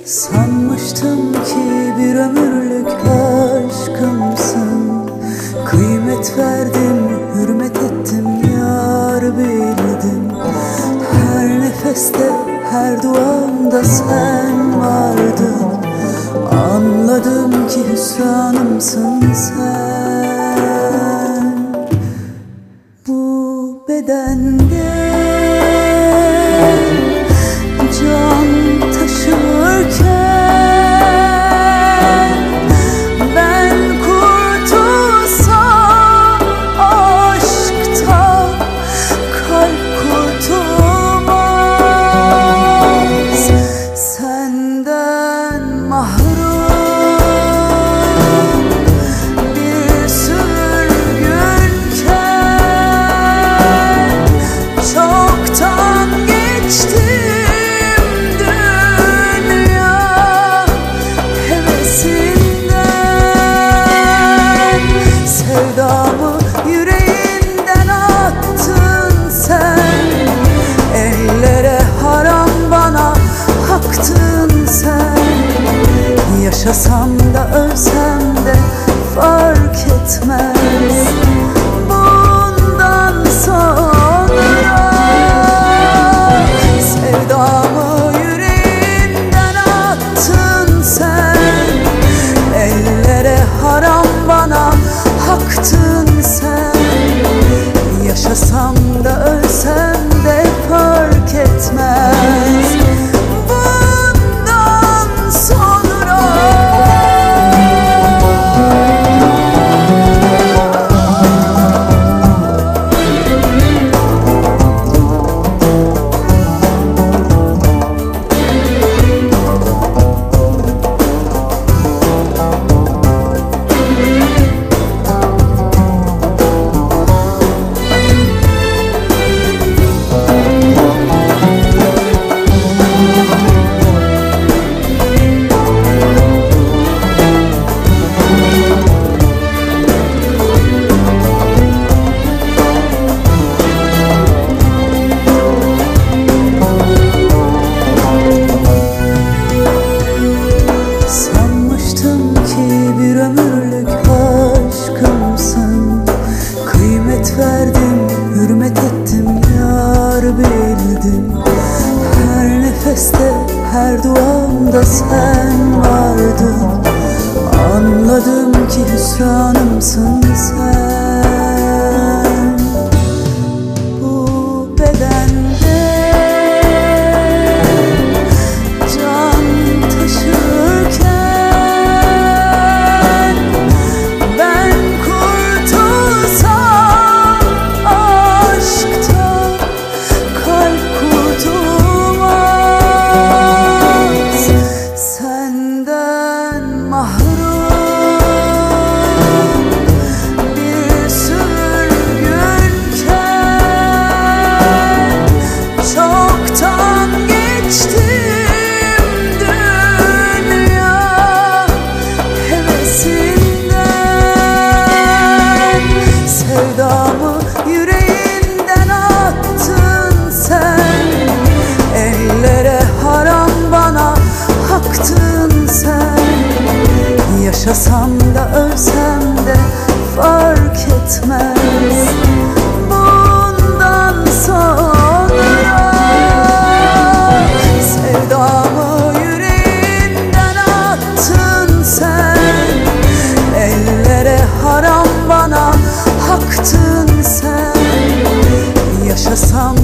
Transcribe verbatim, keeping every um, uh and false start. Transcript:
Sanmıştım ki bir ömürlük aşkımsın. Kıymet verdim, hürmet ettim, yar bildim. Her nefeste, her duamda sen vardın. Anladım ki hüsranımsın sen. Bu bedende can taşırken ben kurtulsam aşktan, kalp kurtulmaz. Senden mahrum bir sürgünken çoktan geçti sevdamı, yüreğinden attın sen. Ellere haram, bana haktın sen. Yaşasam da ölsem de fark etmez bundan sonra. Sevdamı yüreğinden attın sen. Ellere haram, bana haktın sen. Yaşasam da ölsem de fark etmez bundan sonra. Bir ömürlük aşkımsın. Kıymet verdim, hürmet ettim, yar bildim. Her nefeste, her duamda sen vardın. Anladım ki hüsranımsın sen. Bu bedende can taşırken sevdamı yüreğinden attın sen. Ellere haram, bana haktın sen. Yaşasam da ölsem de fark etmez bundan sonra. Sevdamı yüreğinden attın sen. Ellere haram, bana haktın sen. Yaşasam